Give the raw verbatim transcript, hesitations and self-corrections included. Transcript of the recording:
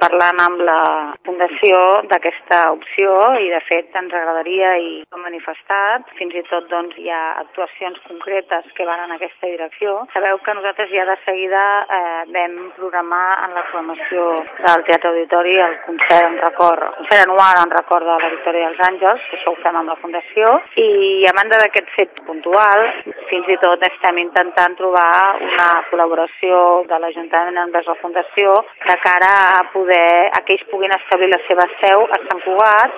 parlant amb la Fundació d'aquesta opció i, de fet, ens agradaria i hem manifestat. Fins i tot doncs, hi ha actuacions concretes que van en aquesta direcció. Sabeu que nosaltres ja de seguida eh, vam programar en la programació del Teatre Auditori el concert en record, el concert anual en record de la Victòria dels Àngels, que això ho fem amb la Fundació, i a banda d'aquest fet puntual, fins i tot estem intentant trobar una col·laboració de l'Ajuntament envers la Fundació de cara a poder a que ells puguin establir la seva seu a Sant Cugat